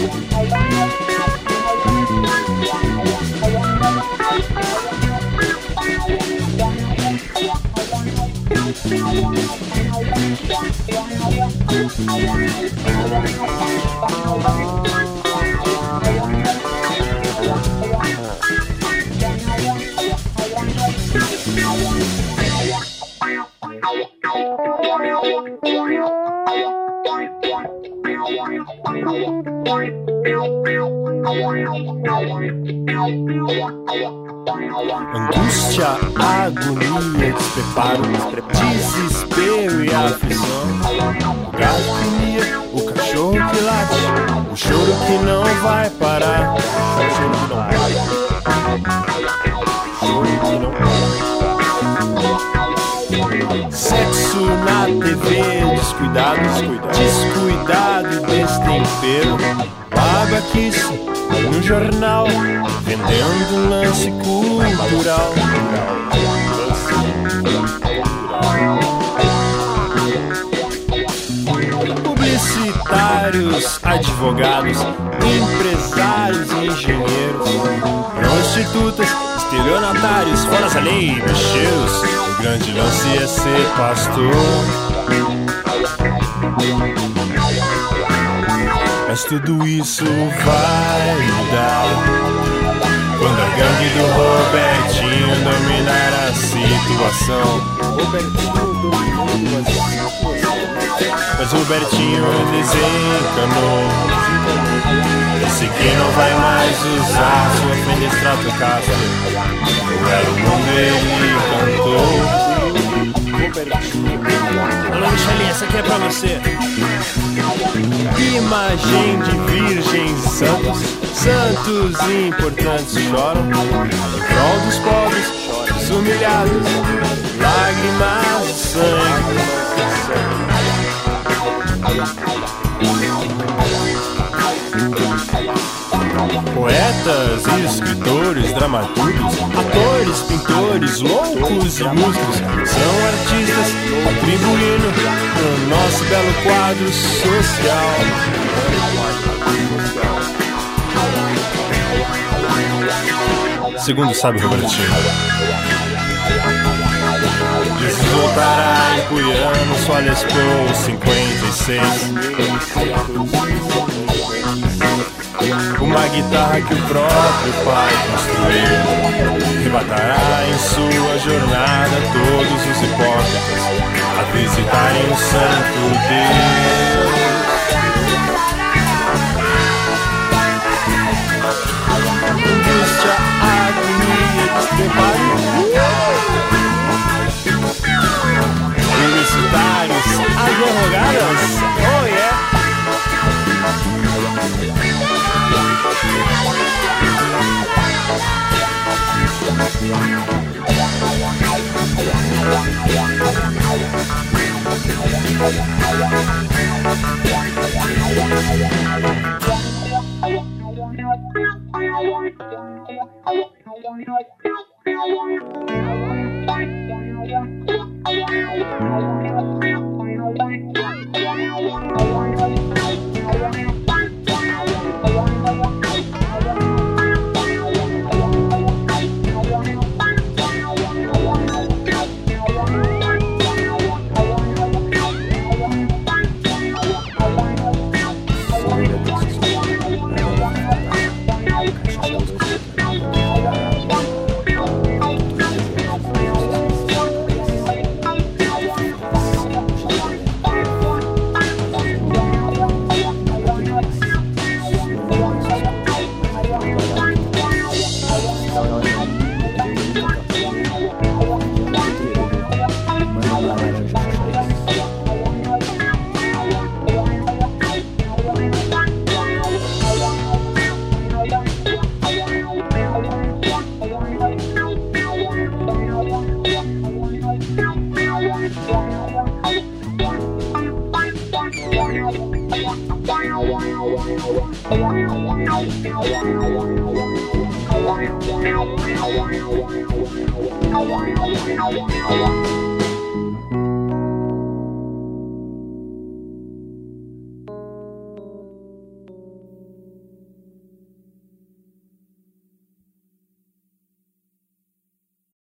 Angústia, agonia, despreparo, desespero e aflição. O gato que mia, o cachorro que late, o choro que não vai parar. O choro que não para. Sexo na TV, descuidado e destempero. Babaquice no jornal, vendendo lance cultural. Publicitários, advogados, empresários e engenheiros, prostitutas, estelionatários, fora da lei, bicheiros. O grande lance é ser pastor. Mas tudo isso vai mudar quando a gangue do Robertinho dominar a situação. Mas Robertinho desencanou. Esse que não vai mais usar sua fenda Stratocaster. O belo mundo ele cantou. Alô, Michelinha, essa aqui é pra você. Imagem de virgens e santos, santos importantes choram em prol dos pobres, dos humilhados, lágrimas de sangue. Poetas, escritores, dramaturgos, atores, pintores, loucos e músicos são artistas contribuindo no nosso belo quadro social. Segundo sabe Robertinho, Jesus voltará empunhando sua Les Paul 56, uma guitarra que o próprio pai construiu. Arrebatará em sua jornada todos os hipócritas a visitarem o santo Deus. Angústia, agonia, despreparo. Publicitários, advogadas, oh yeah. I